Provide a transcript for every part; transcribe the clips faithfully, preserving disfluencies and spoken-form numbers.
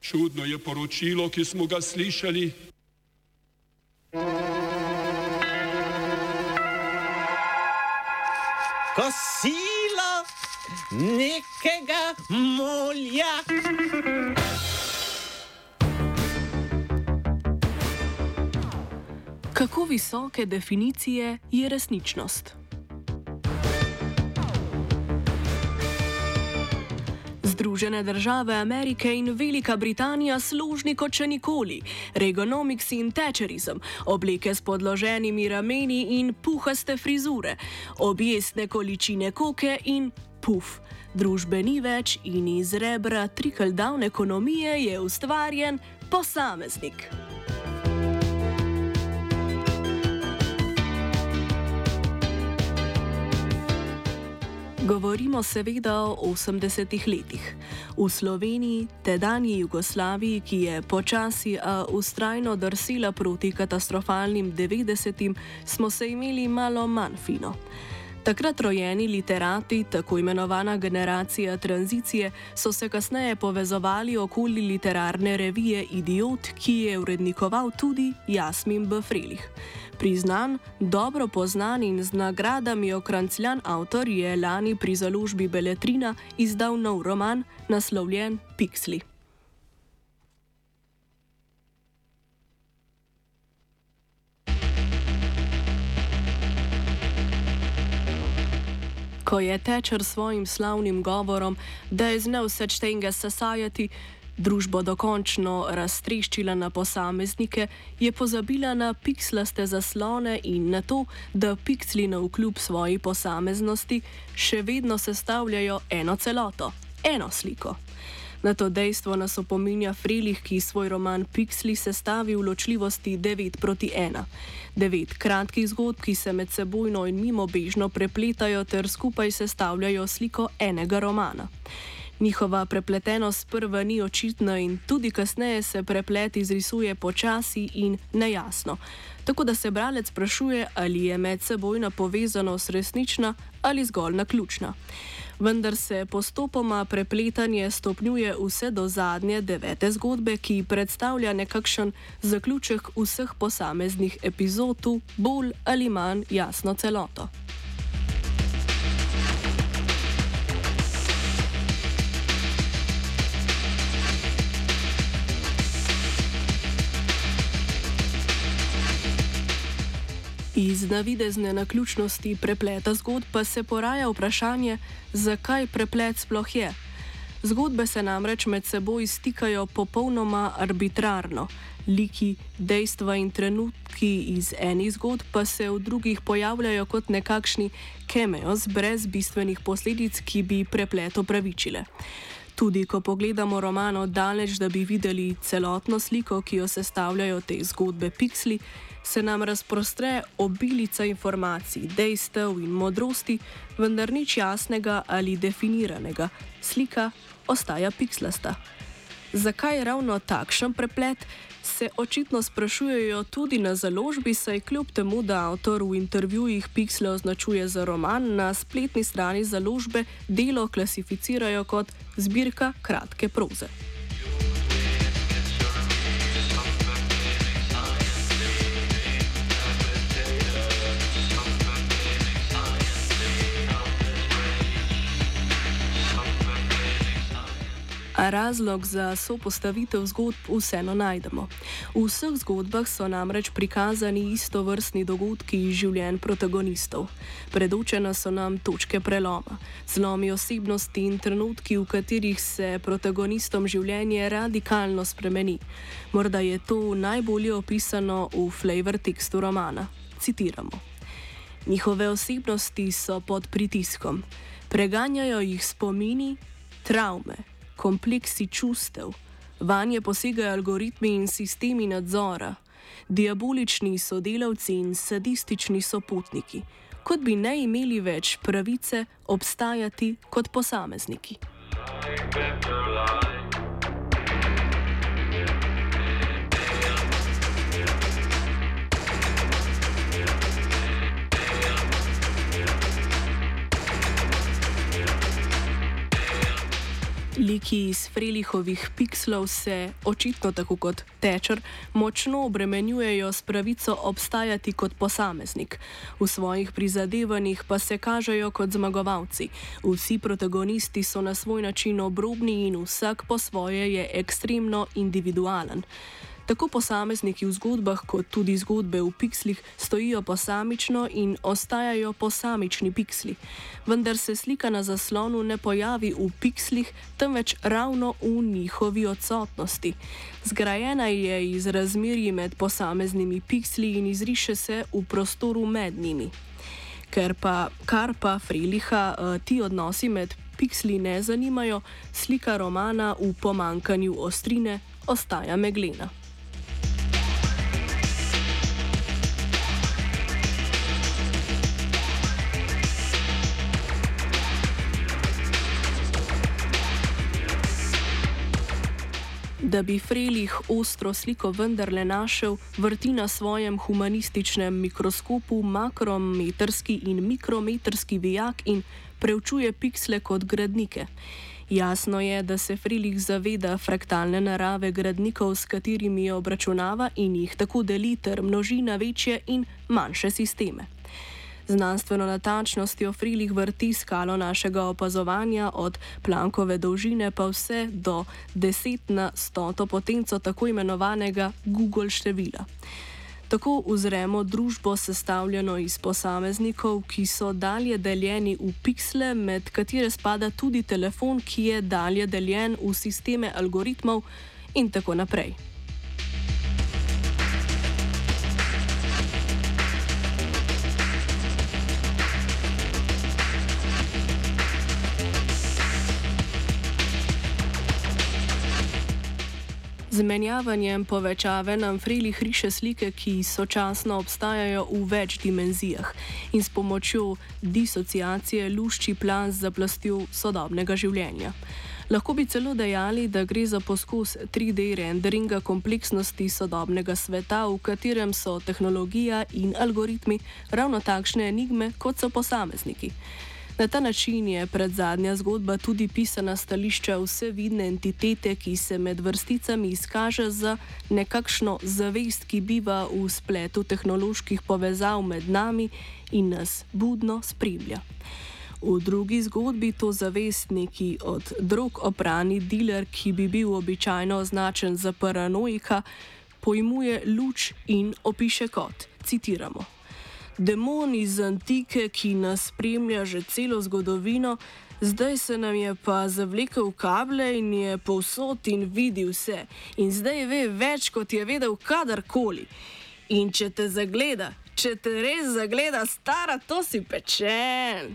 Čudno je poročilo, ki smo ga slišali. Kosilo nekega mulja. Kako visoke definicije je resničnost? Združene države Amerike in Velika Britanija složni kot še nikoli, Reaganomics in Thatcherizem, obleke s podloženimi rameni in puhaste frizure, objestne količine koke in puf. Družbe ni več in iz rebra trickle-down ekonomije je ustvarjen posameznik. Govorimo seveda o osemdesetih letih. V Sloveniji, tedanji Jugoslaviji, ki je počasi, a vztrajno drsela proti katastrofalnim devetdesetim, smo se imeli malo manj fino. Takrat rojeni literati, tako imenovana generacija tranzicije, so se kasneje povezovali okoli literarne revije Idiot, ki je urednikoval tudi Jasmin B. Frelih. Priznan, dobro poznan in z nagradami okrancljan avtor je lani pri založbi Beletrina izdal nov roman, naslovljen Piksli. Ko je Thatcher svojim slavnim govorom "There is no such thing as society" družbo dokončno raztreščila na posameznike, je pozabila na pikslaste zaslone in na to, da piksli navkljub svoji posameznosti še vedno sestavljajo eno celoto, eno sliko. Na to dejstvo nas opominja Frelih, ki svoj roman Piksli sestavi v ločljivosti devet proti ena. Devet kratkih zgodb, ki se med sebojno in mimobežno prepletajo ter skupaj sestavljajo sliko enega romana. Njihova prepletenost sprva ni očitna in tudi kasneje se preplet izrisuje počasi in nejasno, tako da se bralec sprašuje, ali je medsebojna povezanost resnična ali zgolj naključna. Vendar se postopoma prepletanje stopnjuje vse do zadnje devete zgodbe, ki predstavlja nekakšen zaključek vseh posameznih epizod v bolj ali manj jasno celoto. Iz navidezne naključnosti prepleta zgodb pa se poraja vprašanje, zakaj preplet sploh je. Zgodbe se namreč med seboj stikajo popolnoma arbitrarno. Liki, dejstva in trenutki iz enih zgodb pa se v drugih pojavljajo kot nekakšni cameos brez bistvenih posledic, ki bi preplet opravičile. Tudi ko pogledamo roman oddaleč, da bi videli celotno sliko, ki jo sestavljajo te zgodbe Piksli, se nam razprostre obilica informacij, dejstev in modrosti, vendar nič jasnega ali definiranega. Slika ostaja pikslasta. Zakaj ravno takšen preplet, se očitno sprašujejo tudi na založbi, saj kljub temu, da avtor v intervjujih Piksle označuje za roman, na spletni strani založbe delo klasificirajo kot zbirka kratke proze. A razlog za sopostavitev zgodb vseeno najdemo. V vseh zgodbah so namreč prikazani istovrstni dogodki iz življenj protagonistov. Predočene so nam točke preloma, zlomi osebnosti in trenutki, v katerih se protagonistom življenje radikalno spremeni. Morda je to najbolje opisano v flavor tekstu romana. Citiramo. Njihove osebnosti so pod pritiskom. Preganjajo jih spomini, travme, kompleksi čustev, vanje posegajo algoritmi in sistemi nadzora, diabolični sodelavci in sadistični sopotniki, kot bi ne imeli več pravice obstajati kot posamezniki. Liki iz Freilihovih pikslov se, očitno tako kot Thatcher, močno obremenjujejo s pravico obstajati kot posameznik. V svojih prizadevanjih pa se kažejo kot zmagovalci. Vsi protagonisti so na svoj način obrobni in vsak po svoje je ekstremno individualen. Tako posamezniki v zgodbah, kot tudi zgodbe v pikslih stojijo posamično in ostajajo posamični piksli. Vendar se slika na zaslonu ne pojavi v pikslih, temveč ravno v njihovi odsotnosti. Zgrajena je iz razmerij med posameznimi piksli in izriše se v prostoru med njimi. Ker pa, kar pa Freilicha ti odnosi med piksli ne zanimajo, slika romana v pomanjkanju ostrine ostaja meglena. Da bi Freilich ostro sliko vendarle našel, vrti na svojem humanističnem mikroskopu makrometrski in mikrometrski vijak in preučuje piksle kot gradnike. Jasno je, da se Freilich zaveda fraktalne narave gradnikov, s katerimi obračunava in jih tako deli ter množi na večje in manjše sisteme. Znanstveno natančnostjo Freilich vrti skalo našega opazovanja od Planckove dolžine pa vse do deset na stoto potenco tako imenovanega Google števila. Tako uzremo družbo sestavljeno iz posameznikov, ki so dalje deljeni v piksle, med katere spada tudi telefon, ki je dalje deljen v sisteme algoritmov in tako naprej. Z menjavanjem povečave nam Freilich riše slike, ki sočasno obstajajo v več dimenzijah in s pomočjo disociacije lušči plan z zaplastjo sodobnega življenja. Lahko bi celo dejali, da gre za poskus tri D renderinga kompleksnosti sodobnega sveta, v katerem so tehnologija in algoritmi ravno takšne enigme, kot so posamezniki. Na ta način je predzadnja zgodba tudi pisana stališča vsevidne entitete, ki se med vrsticami izkaže za nekakšno zavest, ki biva v spletu tehnoloških povezav med nami in nas budno spremlja. V drugi zgodbi to zavest neki od drog oprani diler, ki bi bil običajno označen za paranoika, pojmuje luč in opiše kot, citiramo: demon iz antike, ki nas spremlja že celo zgodovino, zdaj se nam je pa zavlekel v kable in je povsod in vidi vse. In zdaj ve več, kot je vedel kadarkoli. In če te zagleda, če te res zagleda, stara, to si pečen.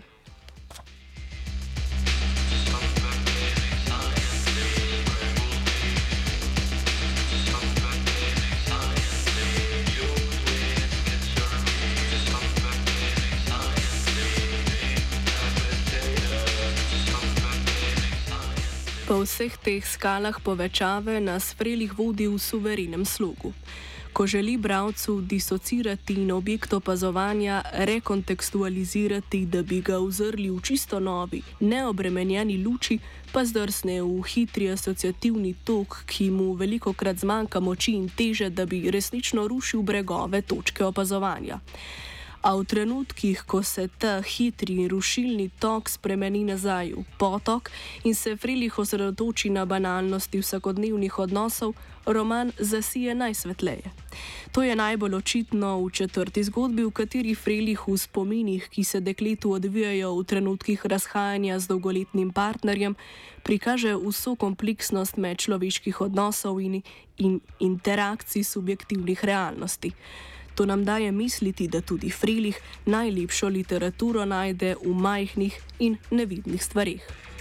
Po vseh teh skalah povečave nas Freilich vodi v suverenem slogu. Ko želi bralcu disocirati in objekt opazovanja rekontekstualizirati, da bi ga uzrli v čisto novi, neobremenjeni luči, pa zdrsne v hitri asociativni tok, ki mu velikokrat zmanjka moči in teže, da bi resnično rušil bregove točke opazovanja. A v trenutkih, ko se ta hitri in rušilni tok spremeni nazaj v potok in se Freilich osredotoči na banalnosti vsakodnevnih odnosov, roman zasije najsvetleje. To je najbolj očitno v četrti zgodbi, v kateri Freilich v spominih, ki se dekletu odvijajo v trenutkih razhajanja z dolgoletnim partnerjem, prikaže vso kompleksnost medčloveških odnosov in, in interakcij subjektivnih realnosti. To nam daje misliti, da tudi Freilich najlepšo literaturo najde v majhnih in nevidnih stvareh.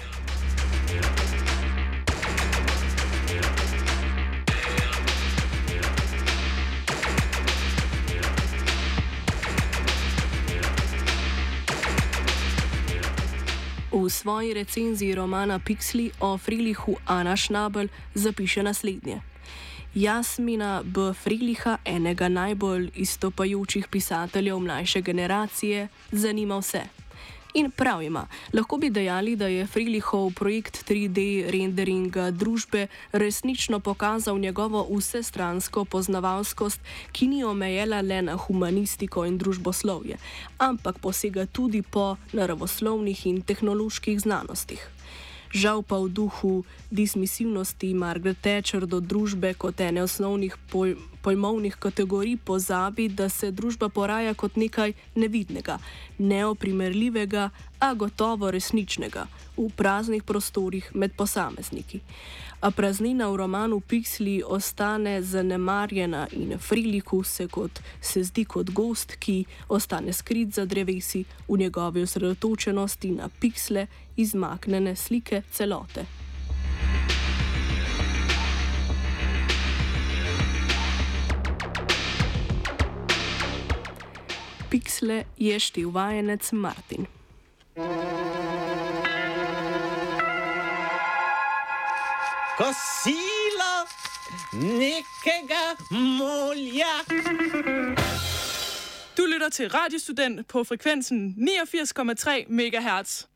V svoji recenziji romana Piksli o Freilichu Ana Schnabel zapiše naslednje. Jasmina B. Freilicha, enega najbolj izstopajočih pisateljev mlajše generacije, zanima vse. In prav ima, lahko bi dejali, da je Freelihov projekt tri D renderinga družbe resnično pokazal njegovo vsestransko poznavalskost, ki ni omejela le na humanistiko in družboslovje, ampak posega tudi po naravoslovnih in tehnoloških znanostih. Žal pa v duhu dismisivnosti Margaret Thatcher do družbe kot ene osnovnih poj pojmovnih kategorij pozabi, da se družba poraja kot nekaj nevidnega, neoprimerljivega, a gotovo resničnega, v praznih prostorih med posamezniki. A praznina v romanu Pixlji ostane zanemarjena in Freelihu se, kot, se zdi kot gost, ki ostane skrit za drevesi v njegovi osredotočenosti na piksle izmaknjene slike celote. Piksle je štel vajenec Martin. Kosilo nekega mulja. Du lytter til Radiostudent på frekvensen niogfirs komma tre megahertz.